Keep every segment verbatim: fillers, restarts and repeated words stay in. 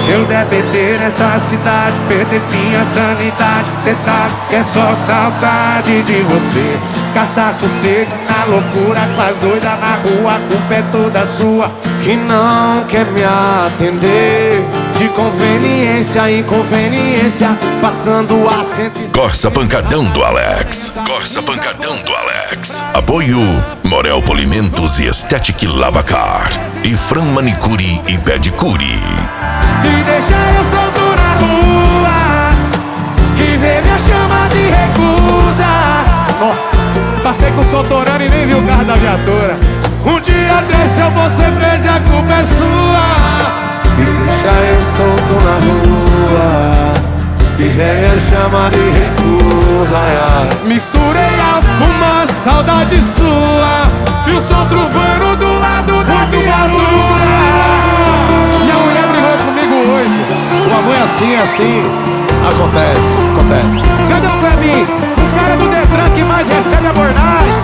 Se eu der P T nessa cidade, perder minha sanidade, cê sabe que é só saudade de você. Caçar sossego na loucura, com as doidas na rua, a culpa é toda sua. Que não quer me atender, de conveniência em conveniência, passando a cento e... Corsa Pancadão do Alex. Corsa Pancadão do Alex. Apoio Morel Polimentos e Estetic Lavacar. E Fran Manicure e Pedicure. E deixa eu solto na rua, que vê minha chama de recusa. Oh, passei com o som torando e nem vi o carro da viatura. Um dia desse eu vou ser preso e a culpa é sua. E deixa eu solto na rua, que vem a chama de recusa. Misturei uma saudade sua e o som truvando do lado da viatura. Minha mulher brigou comigo hoje. O amor é assim, assim. Acontece, acontece. Cadê o Clebinho? O cara do Detran que mais recebe abordagem.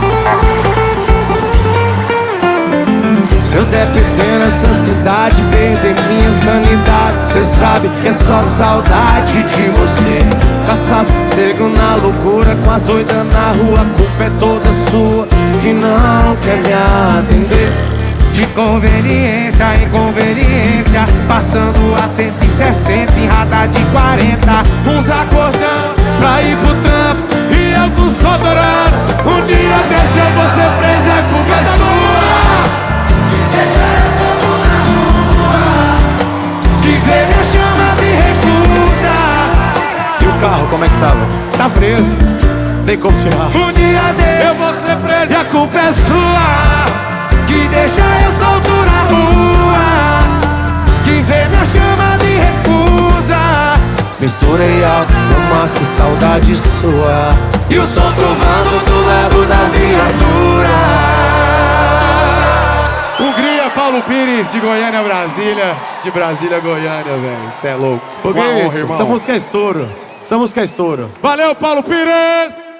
Se eu der P T nessa cidade, perder minha sanidade, cê sabe que é só saudade de você. Caçar sossego na loucura, com as doidas na rua, a culpa é toda sua, que não quer me atender. De conveniência em conveniência, passando a cento e sessenta em radar de quarenta. Uns acordando pra ir pro trampo e eu com sol dourado. Um dia desse eu vou ser preso e a culpa é sua. Deixa eu solto na rua, que vê minha chama de recusa. E o carro, como é que tava? Tá preso, nem como tirar. Um dia desse eu vou ser preso e a culpa é sua. Que deixa eu solto na rua, que vê minha chama de recusa. Misturei alto, fumaça e saudade sua, e o som trovando do lado da viatura. Hungria, Paulo Pires, de Goiânia a Brasília. De Brasília a Goiânia, velho. Cê é louco. Ô, Gui, essa música é estouro. Essa música é estouro. Valeu, Paulo Pires!